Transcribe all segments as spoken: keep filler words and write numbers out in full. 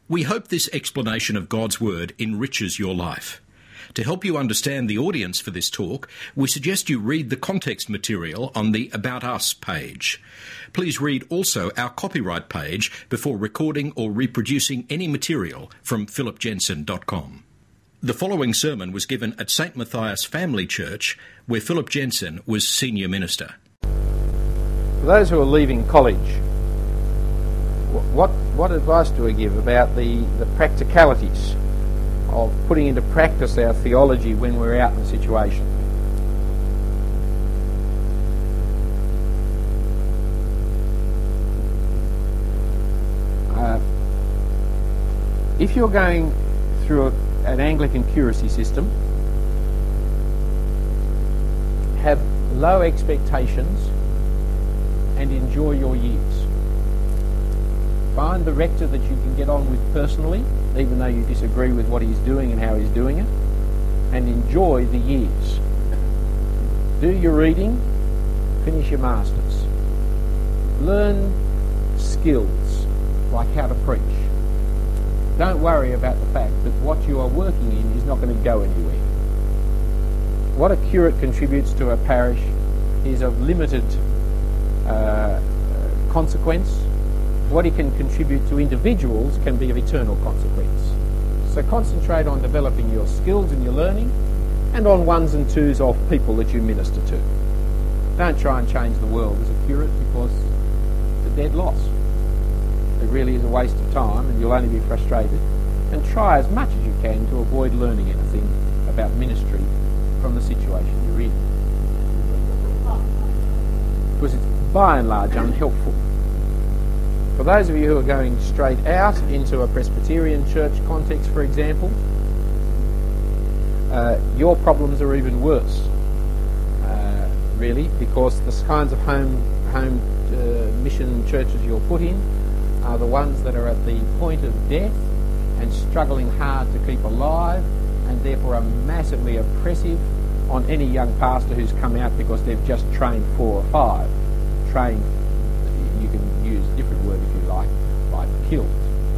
We hope this explanation of God's Word enriches your life. To help you understand the audience for this talk, we suggest you read the context material on the About Us page. Please read also our copyright page before recording or reproducing any material from philip jensen dot com. The following sermon was given at Saint Matthias Family Church, where Philip Jensen was senior minister. For those who are leaving college, what what advice do we give about the, the practicalities of putting into practice our theology when we're out in a situation? Uh, if you're going through a, an Anglican curacy system, have low expectations and enjoy your years. Find the rector that you can get on with personally, even though you disagree with what he's doing and how he's doing it, and enjoy the years. Do your reading, finish your masters. Learn skills like how to preach. Don't worry about the fact that what you are working in is not going to go anywhere. What a curate contributes to a parish is of limited uh, consequence. What he can contribute to individuals can be of eternal consequence. So concentrate on developing your skills and your learning, and on ones and twos of people that you minister to. Don't try and change the world as a curate, because it's a dead loss. It really is a waste of time, and you'll only be frustrated. And try as much as you can to avoid learning anything about ministry from the situation you're in, because it's by and large unhelpful. For those of you who are going straight out into a Presbyterian church context, for example, uh, your problems are even worse, uh, really, because the kinds of home home uh, mission churches you're put in are the ones that are at the point of death and struggling hard to keep alive, and therefore are massively oppressive on any young pastor who's come out because they've just trained four or five. Trained, you can use a different word if you like, like killed.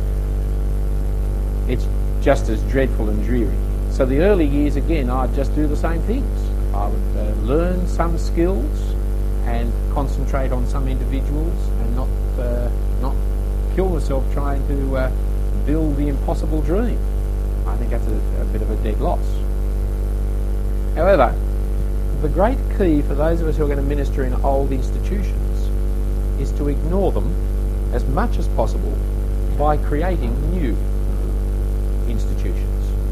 It's just as dreadful and dreary. So the early years, again, I'd just do the same things. I would uh, learn some skills and concentrate on some individuals, and not uh, not kill myself trying to uh, build the impossible dream. I think that's a, a bit of a dead loss. However, the great key for those of us who are going to minister in old institutions is to ignore them as much as possible by creating new institutions.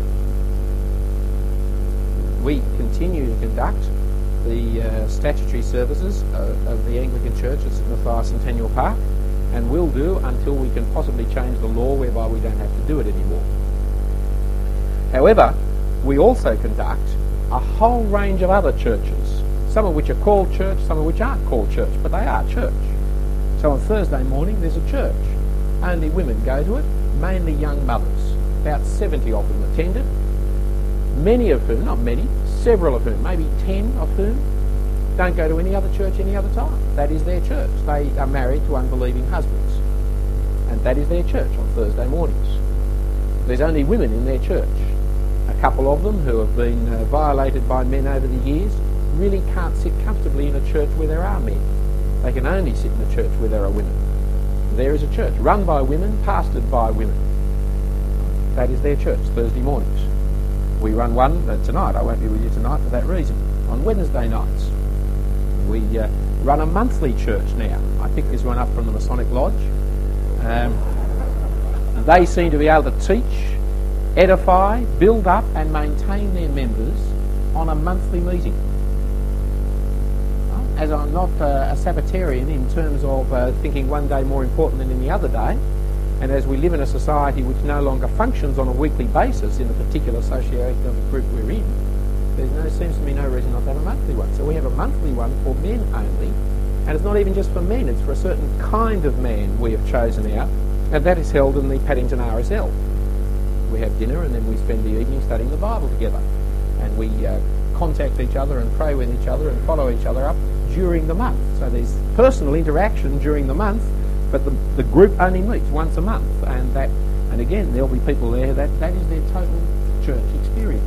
We continue to conduct the uh, statutory services uh, of the Anglican Church at Saint Matthias Centennial Park, and will do until we can possibly change the law whereby we don't have to do it anymore. However, we also conduct a whole range of other churches, some of which are called church, some of which aren't called church, but they are church. So on Thursday morning there's a church. Only women go to it, mainly young mothers. About seventy of them attended, many of whom, not many, several of whom, maybe ten of whom, don't go to any other church any other time. That is their church. They are married to unbelieving husbands, and that is their church on Thursday mornings. There's only women in their church. A couple of them who have been uh, violated by men over the years really can't sit comfortably in a church where there are men. They can only sit in a church where there are women. There is a church run by women, pastored by women. That is their church, Thursday mornings. We run one uh, tonight. I won't be with you tonight for that reason. On Wednesday nights, we uh, run a monthly church now. I picked this one up from the Masonic Lodge. Um, they seem to be able to teach, edify, build up and maintain their members on a monthly meeting. As I'm not uh, a Sabbatarian in terms of uh, thinking one day more important than any other day, and as we live in a society which no longer functions on a weekly basis in the particular socio-economic group we're in, there no, seems to be no reason not to have a monthly one. So we have a monthly one for men only, and it's not even just for men, it's for a certain kind of man we have chosen out, and that is held in the Paddington R S L. We have dinner and then we spend the evening studying the Bible together, and we uh, contact each other and pray with each other and follow each other up during the month. So there's personal interaction during the month, but the, the group only meets once a month, and that And again, there'll be people there that that is their total church experience.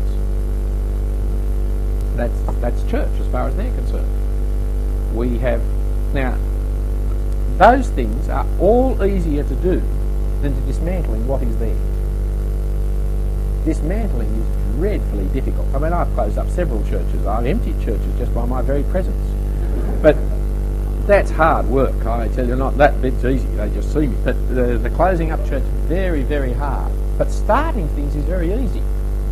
That's that's church as far as they're concerned. We have now those things are all easier to do than to dismantling what is there. Dismantling is dreadfully difficult. I mean, I've closed up several churches. I've emptied churches just by my very presence. But that's hard work, I tell you. Not that bit's easy. They just see me. But the, the closing up church is very, very hard. But starting things is very easy.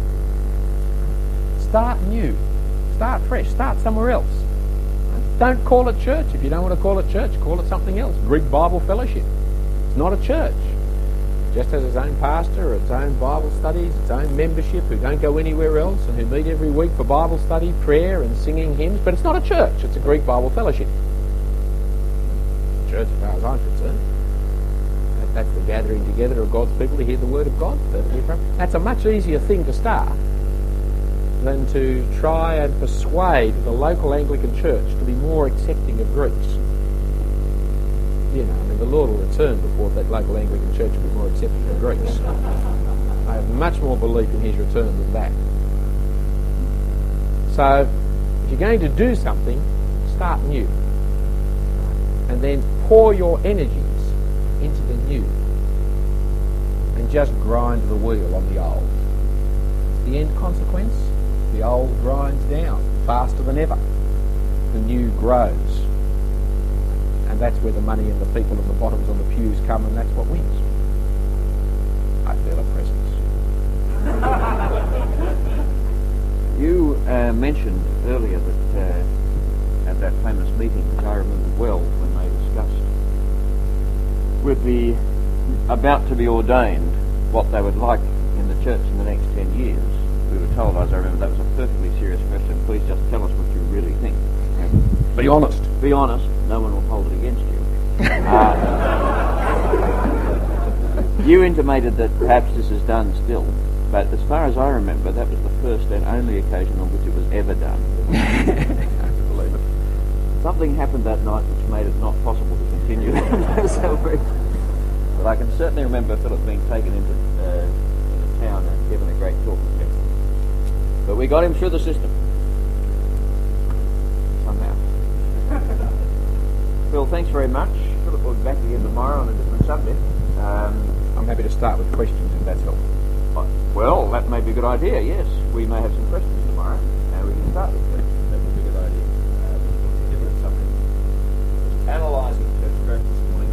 Start new. Start fresh. Start somewhere else. Don't call it church. If you don't want to call it church, call it something else. Greek Bible Fellowship. It's not a church. It just has its own pastor, its own Bible studies, its own membership who don't go anywhere else and who meet every week for Bible study, prayer and singing hymns. But it's not a church. It's a Greek Bible Fellowship. Church, as far as I'm concerned. That, that's the gathering together of God's people to hear the Word of God. That's a much easier thing to start than to try and persuade the local Anglican church to be more accepting of Greeks. You know, I mean, the Lord will return before that local Anglican church will be more accepting of Greeks. I have much more belief in his return than that. So, if you're going to do something, start new. And then pour your energies into the new. And just grind the wheel on the old. The end consequence? The old grinds down faster than ever. The new grows. And that's where the money and the people and the bottoms on the pews come, and that's what wins. I feel a presence. You uh, mentioned earlier that uh, at that famous meeting, which I remember well when they discussed with the about to be ordained what they would like in the church in the next ten years. We were told, as I remember, that was a perfectly serious question. Please just tell us what you really think. Um, be honest. Be honest. No one will hold it against you. Uh, you intimated that perhaps this is done still, but as far as I remember, that was the first and only occasion on which it was ever done. I can believe it. Something happened that night which made it not possible to continue that celebration. But I can certainly remember Philip being taken into, uh, into town and given a great talk. But we got him through the system. Somehow. Phil, thanks very much. Philip will be back again tomorrow on a different subject. Um, I'm happy to start with questions if that's helpful. Well, that may be a good idea, yes. We may have some questions tomorrow, and we can start with questions. That would be a good idea. Uh, different subject. Analysing church growth this morning.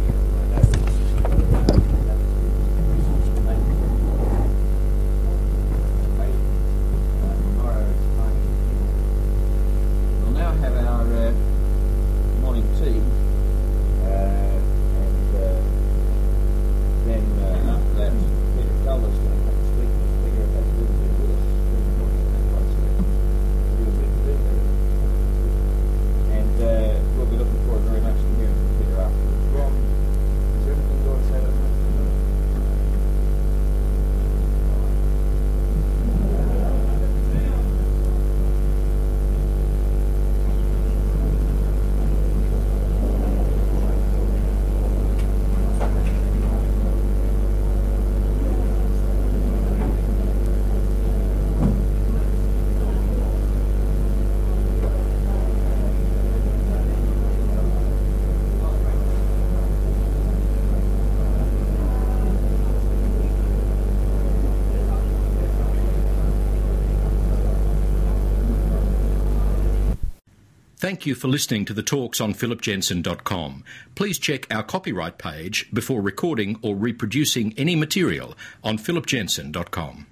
We'll now have our uh, morning tea, uh, and uh, then uh, after that, Peter Calder's going to come and speak to us. Peter, if that's a little bit with us, a little bit to do there. And uh, we'll be looking forward very much to hearing from Peter afterwards. Ron, is there anything you want to say about that? Thank you for listening to the talks on philip jensen dot com. Please check our copyright page before recording or reproducing any material on philip jensen dot com.